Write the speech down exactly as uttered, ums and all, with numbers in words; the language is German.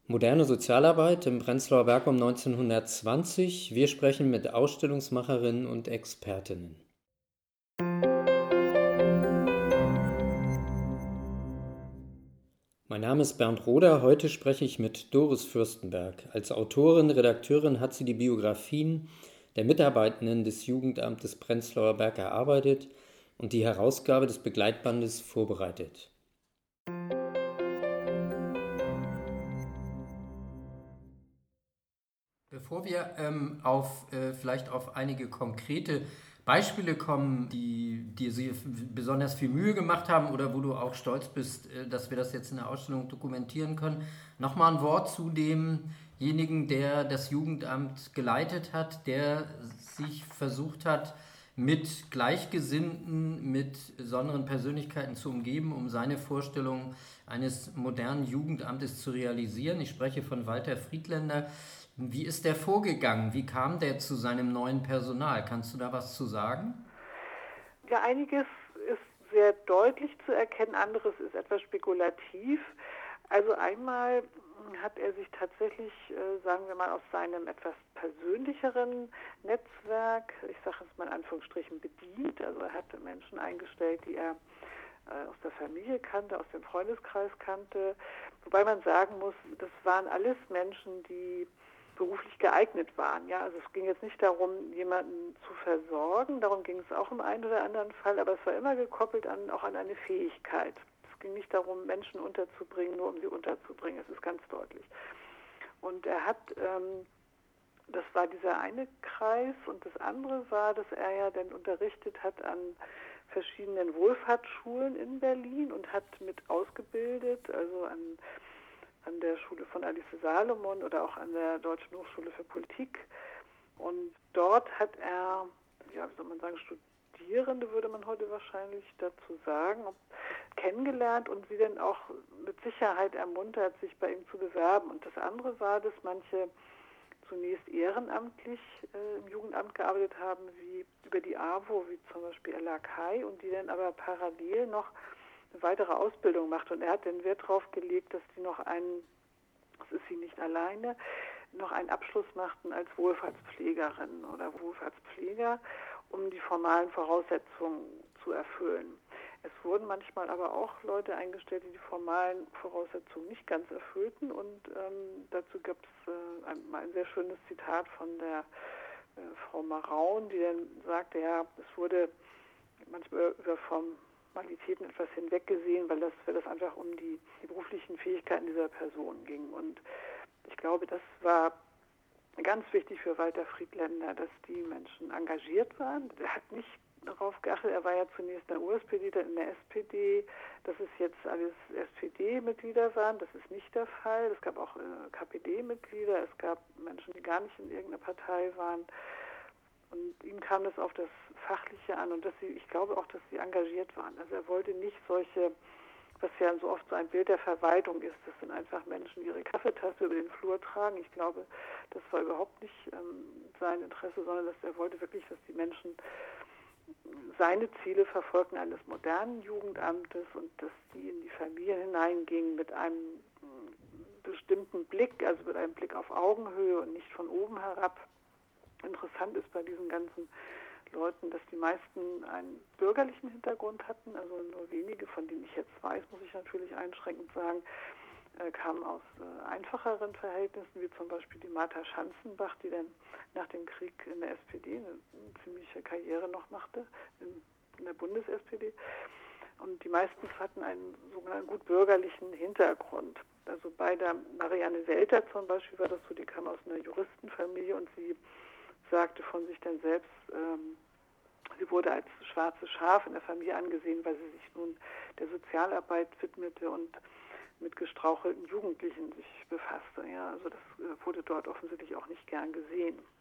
Moderne Sozialarbeit im Prenzlauer Berg um neunzehnhundertzwanzig. Wir sprechen mit Ausstellungsmacherinnen und Expertinnen. Mein Name ist Bernd Roder. Heute spreche ich mit Doris Fürstenberg. Als Autorin, Redakteurin hat sie die Biografien der Mitarbeitenden des Jugendamtes Prenzlauer Berg erarbeitet und die Herausgabe des Begleitbandes vorbereitet. Bevor wir ähm, auf, äh, vielleicht auf einige konkrete Beispiele kommen, die dir sehr besonders viel Mühe gemacht haben oder wo du auch stolz bist, äh, dass wir das jetzt in der Ausstellung dokumentieren können, nochmal ein Wort zu demjenigen, der das Jugendamt geleitet hat, der sich versucht hat, mit Gleichgesinnten, mit besonderen Persönlichkeiten zu umgeben, um seine Vorstellung eines modernen Jugendamtes zu realisieren. Ich spreche von Walter Friedländer. Wie ist der vorgegangen? Wie kam der zu seinem neuen Personal? Kannst du da was zu sagen? Ja, einiges ist sehr deutlich zu erkennen, anderes ist etwas spekulativ. Also einmal hat er sich tatsächlich, äh, sagen wir mal, aus seinem etwas persönlicheren Netzwerk, ich sage es mal in Anführungsstrichen, bedient. Also er hatte Menschen eingestellt, die er äh, aus der Familie kannte, aus dem Freundeskreis kannte. Wobei man sagen muss, das waren alles Menschen, die beruflich geeignet waren. Ja, also es ging jetzt nicht darum, jemanden zu versorgen, darum ging es auch im einen oder anderen Fall, aber es war immer gekoppelt an, auch an eine Fähigkeit. Es ging nicht darum, Menschen unterzubringen, nur um sie unterzubringen, das ist ganz deutlich. Und er hat, ähm, das war dieser eine Kreis, und das andere war, dass er ja dann unterrichtet hat an verschiedenen Wohlfahrtsschulen in Berlin und hat mit ausgebildet, also an an der Schule von Alice Salomon oder auch an der Deutschen Hochschule für Politik. Und dort hat er, ja, wie soll man sagen, Studierende, würde man heute wahrscheinlich dazu sagen, kennengelernt und sie dann auch mit Sicherheit ermuntert, sich bei ihm zu bewerben. Und das andere war, dass manche zunächst ehrenamtlich äh, im Jugendamt gearbeitet haben, wie über die A W O, wie zum Beispiel Ella Kai, und die dann aber parallel noch eine weitere Ausbildung macht. Und er hat den Wert darauf gelegt, dass die noch einen, das ist sie nicht alleine, noch einen Abschluss machten als Wohlfahrtspflegerin oder Wohlfahrtspfleger, um die formalen Voraussetzungen zu erfüllen. Es wurden manchmal aber auch Leute eingestellt, die die formalen Voraussetzungen nicht ganz erfüllten. Und ähm, dazu gab es äh, ein, ein sehr schönes Zitat von der äh, Frau Maraun, die dann sagte, ja, es wurde manchmal über vom Qualitäten etwas hinweggesehen, weil das, weil das einfach um die, die beruflichen Fähigkeiten dieser Person ging. Und ich glaube, das war ganz wichtig für Walter Friedländer, dass die Menschen engagiert waren. Er hat nicht darauf geachtet, er war ja zunächst in der U S P D, dann in der S P D, dass es jetzt alles S P D-Mitglieder waren. Das ist nicht der Fall. Es gab auch äh, K P D-Mitglieder, es gab Menschen, die gar nicht in irgendeiner Partei waren. Und ihm kam das auf das Fachliche an und dass sie, ich glaube auch, dass sie engagiert waren. Also er wollte nicht solche, was ja so oft so ein Bild der Verwaltung ist, das sind einfach Menschen, die ihre Kaffeetasse über den Flur tragen. Ich glaube, das war überhaupt nicht ähm, sein Interesse, sondern dass er wollte wirklich, dass die Menschen seine Ziele verfolgten eines modernen Jugendamtes und dass die in die Familien hineingingen mit einem bestimmten Blick, also mit einem Blick auf Augenhöhe und nicht von oben herab. Interessant ist bei diesen ganzen Leuten, dass die meisten einen bürgerlichen Hintergrund hatten, also nur wenige, von denen ich jetzt weiß, muss ich natürlich einschränkend sagen, äh, kamen aus äh, einfacheren Verhältnissen, wie zum Beispiel die Martha Schanzenbach, die dann nach dem Krieg in der S P D eine, eine ziemliche Karriere noch machte, in, in der Bundes-S P D. Und die meisten hatten einen sogenannten gut bürgerlichen Hintergrund. Also bei der Marianne Welter zum Beispiel war das so, die kam aus einer Juristenfamilie und sie sagte von sich dann selbst, ähm, sie wurde als schwarzes Schaf in der Familie angesehen, weil sie sich nun der Sozialarbeit widmete und mit gestrauchelten Jugendlichen sich befasste. Ja, also das äh, wurde dort offensichtlich auch nicht gern gesehen.